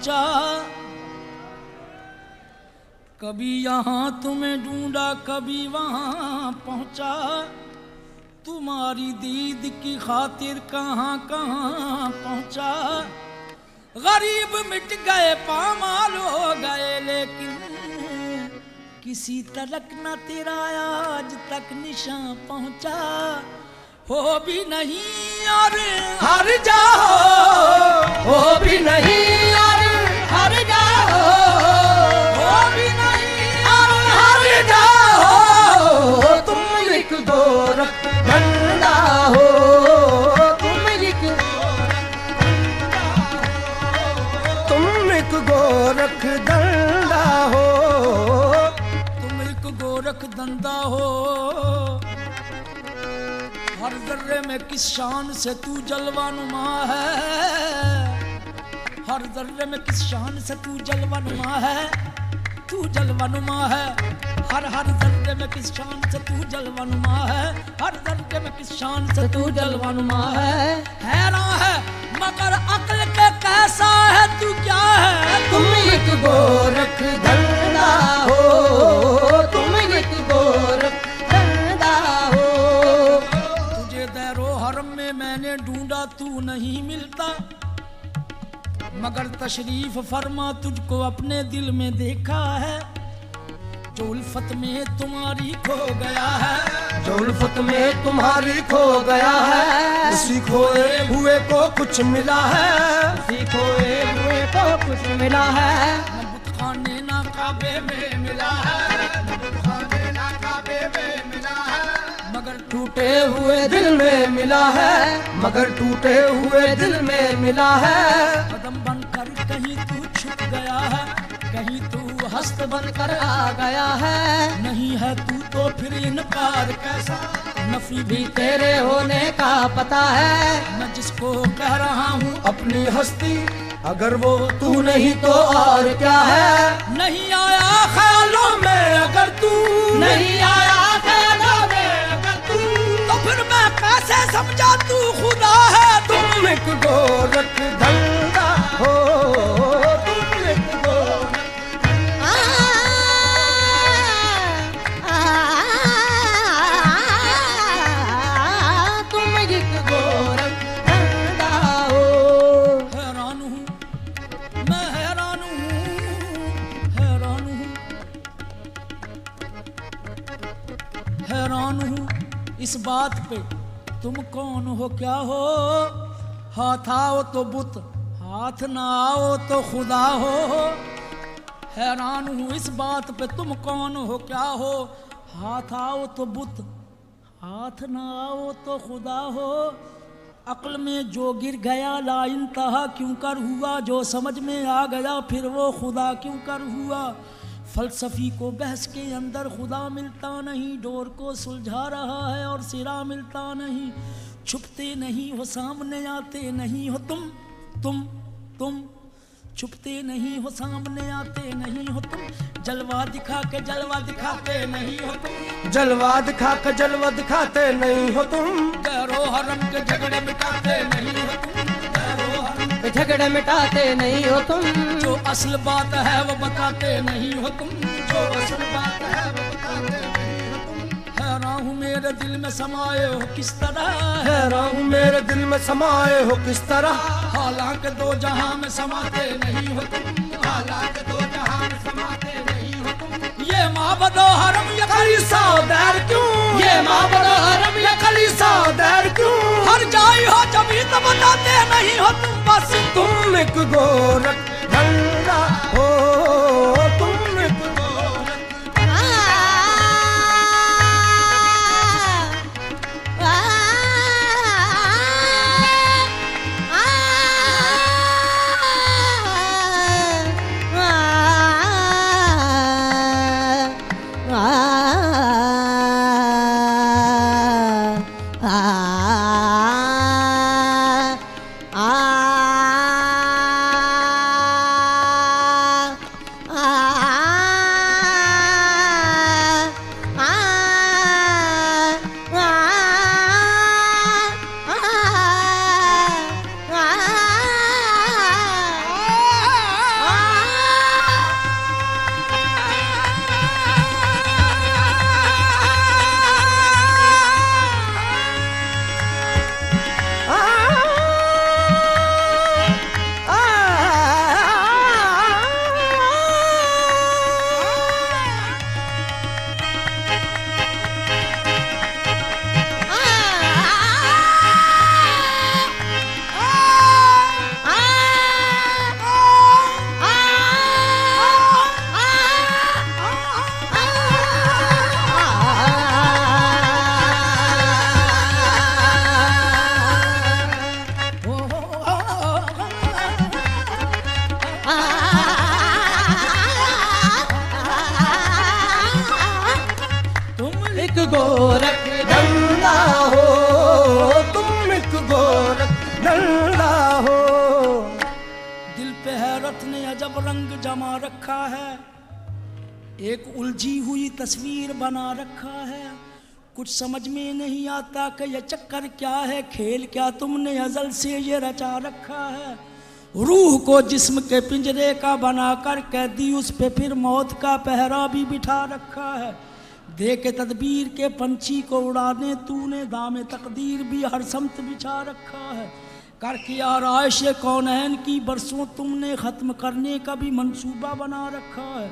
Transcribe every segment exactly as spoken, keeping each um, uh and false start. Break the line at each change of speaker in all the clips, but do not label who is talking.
पहुंचा। कभी यहाँ तुम्हें ढूंढा कभी वहाँ पहुंचा। तुम्हारी दीद की खातिर कहाँ कहाँ पहुंचा। गरीब मिट गए पामाल हो गए लेकिन किसी तलक न तेरा आज तक निशान पहुंचा। हो भी नहीं और हार जाओ,
हो भी नहीं और हार जाओ,
हो भी नहीं
और हार जाओ। तुम एक गोरख धंधा हो, तुम एक तुम एक गोरख धंधा हो,
तुम एक गोरख धंधा हो। हर जर्रे में किस शान से तू जलवानुमा है। हर जर्रे में किस शान से तू जलवानुमा है। तू जलवानुमा है। हर हर जर्रे में किस शान से तू जलवानुमा है। हर जर्रे में किस शान से तू जलवानुमा है। हैरान है मगर अक्ल के कैसा है तू क्या है।
तुम एक गोरख धंधा हो, तुम एक गोरख धंधा हो।
तुझे दैरो हरम में मैंने ढूंढा तू नहीं मिलता, मगर तशरीफ फरमा तुझको अपने दिल में देखा है। जो उल्फत में तुम्हारी खो गया है,
जो उल्फत में तुम्हारी खो गया है,
उसी खोए हुए को कुछ मिला है।
उसी खोए हुए को कुछ मिला है।
न बुत खाने ना काबे में मिला है, न बुत खाने ना काबे में मिला है, मगर
टूटे हुए दिल में मिला है, मगर टूटे हुए दिल में मिला है।
कदम बनकर कहीं तू छुप गया है, कहीं तू हस्त
बनकर आ गया है।
नहीं है तू तो फिर इनकार कैसा। नफी
भी तेरे होने का पता है।
मैं जिसको कह रहा हूँ
अपनी हस्ती, अगर वो तू नहीं तो और क्या है।
नहीं आया ख्यालों में अगर तू,
नहीं आया ख्यालों में अगर तू,
तो फिर मैं कैसे समझा तू खुदा है।
तुम एक गोरख धंधा हो, तुम एक गोरख तुम एक गोरख धंधा हो।
हैरान हूँ मैं, हैरान हूँ, हैरान हूँ, हैरान हूँ इस बात पे तुम कौन हो क्या हो। हाथ आओ तो बुत, हाथ ना आओ तो खुदा हो। हैरान हूँ इस बात पे तुम कौन हो क्या हो। हाथ आओ तो बुत, हाथ ना आओ तो खुदा हो। अक्ल में जो गिर गया ला इंतहा क्यों कर हुआ। जो समझ में आ गया फिर वो खुदा क्यों कर हुआ। फलसफी को बहस के अंदर खुदा मिलता नहीं। डोर को सुलझा रहा है और सिरा मिलता नहीं। छुपते नहीं हो सामने आते नहीं हो तुम, तुम तुम छुपते नहीं हो सामने आते नहीं हो तुम। जलवा दिखा के जलवा दिखाते नहीं हो तुम।
जलवा दिखा के जलवा दिखाते नहीं हो तुम।
गैरो हरम के झगड़े मिटाते नहीं हो तुम। गैरो हरम
के झगड़े मिटाते नहीं हो तुम।
जो असल बात है वो बताते नहीं हो तुम। जो असल बात है वो बताते नहीं हो तुम। हैरान हूँ मेरे दिल में समाये हो किस तरह।
हैरान हूँ मेरे दिल में समाये हो किस तरह।
हालांकि दो जहां में समाते नहीं हो तुम। हालांकि दो जहां में समाते नहीं हो तुम। ये माबदो हरम ये कलीसा दैर क्यों।
ये माबदो हरम ये कलीसा दैर क्यों।
हर जाई हो जब ही तो बताते नहीं हो तुम। बस
तुम एक गोरख धंधा हो, तुम एक
हैरत ने अजब रंग जमा रखा है, एक उलझी हुई तस्वीर बना रखा है। कुछ समझ में नहीं आता कि यह चक्कर क्या है, खेल क्या तुमने अजल से ये रचा रखा है। रूह को जिस्म के पिंजरे का बनाकर कैदी, उस पे फिर मौत का पहरा भी बिठा रखा है। दे के तदबीर के पंछी को उड़ाने तूने दामे तकदीर भी हर समत बिछा रखा है। कर किया आराइश कौनैन की बरसों तुमने ख़त्म करने का भी मंसूबा बना रखा है।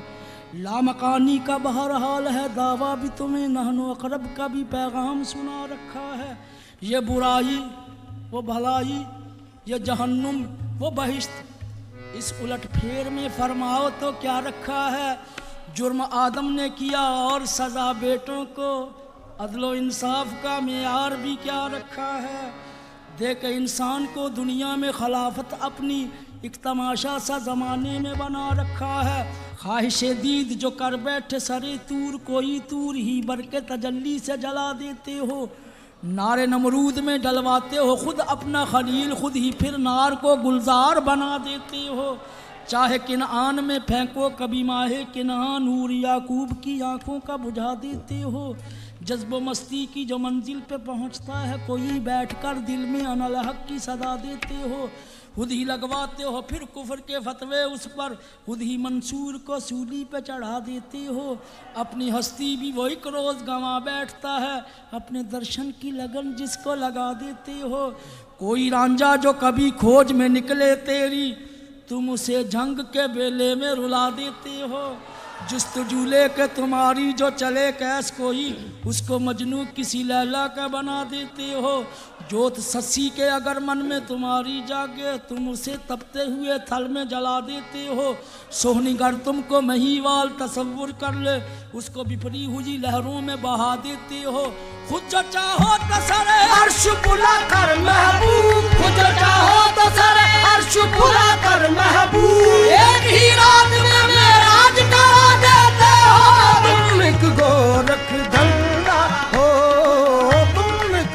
लामकानी का बहरहाल है दावा भी तुम्हें, नहनो अकरब का भी पैगाम सुना रखा है। ये बुराई वो भलाई, ये जहन्नुम वो बहिश्त, इस उलट फेर में फरमाओ तो क्या रखा है। जुर्म आदम ने किया और सज़ा बेटों को, अदलो इंसाफ का मेयार भी क्या रखा है। देख इंसान को दुनिया में खिलाफत अपनी, एक तमाशा सा ज़माने में बना रखा है। ख्वाहिश दीद जो कर बैठे सरे तूर, कोई तूर ही बर के तजल्ली से जला देते हो। नारे नमरूद में डलवाते हो खुद अपना खलील, खुद ही फिर नार को गुलजार बना देते हो। चाहे किनान में फेंको कभी माहे किनान, नूर याकूब की आंखों का बुझा देते हो। जज्ब मस्ती की जो मंजिल पे पहुंचता है, कोई बैठकर दिल में अनल हक की सदा देते हो। खुद ही लगवाते हो फिर कुफ्र के फतवे उस पर, खुद ही मंसूर को सूली पे चढ़ा देते हो। अपनी हस्ती भी वो एक रोज़ गंवा बैठता है, अपने दर्शन की लगन जिसको लगा देते हो। कोई रांझा जो कभी खोज में निकले तेरी, तुम उसे जंग के बेले में रुला देते हो। जुस्तजूले के तुम्हारी जो चले कैस कोई, उसको मजनू किसी लैला का बना देते हो। जोत सस्सी के अगर मन में तुम्हारी जागे, तुम उसे तपते हुए थल में जला देते हो। सोहनीगर तुमको महीवाल तसव्वुर कर ले, उसको बिफरी हुई लहरों में बहा देते हो। खुद जो चाहो तो सरे
अर्श बुला कर महबूब, खुद जो चाहो तो सरे अर्श बुला कर महबूब, एक ही रात में मेराज करा देते हो। तुम एक गोरख धंधा हो, तुम एक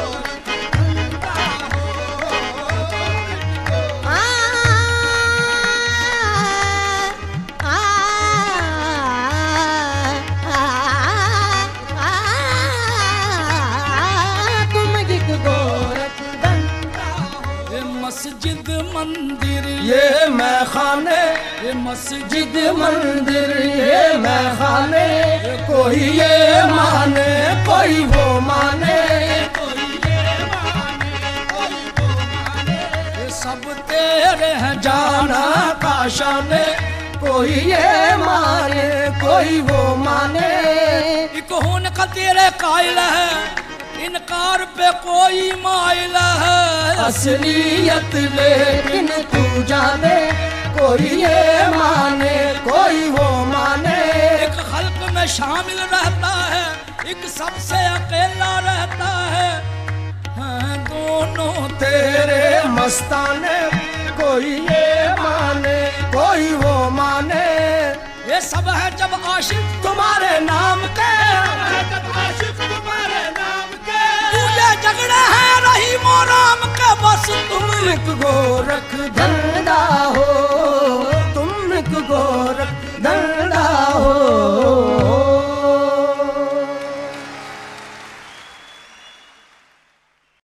मस्जिद मंदिर
ये मैं खाने,
ये मस्जिद
मंदिर ये मैं खाने, कोई ये माने कोई वो माने,
ये सब तेरे हैं
जाना का शाने, कोई ये माने कोई वो माने।
एक होने का तेरे कायल है, इनकार पे कोई माइल है।
असलियत लेकिन तू जाने, कोई ये माने कोई वो माने।
एक खल्क में शामिल रहता है, एक सबसे अकेला रहता है। हाँ, दोनों
तेरे मस्ताने, कोई ये माने कोई वो माने।
ये सब है जब आशिक
तुम्हारे नाम के,
जब आशिक तुम्हारे नाम के, पूजे झगड़े हैं रहीम और राम के, बस तुम
तुम एक गोरख धंधा हो।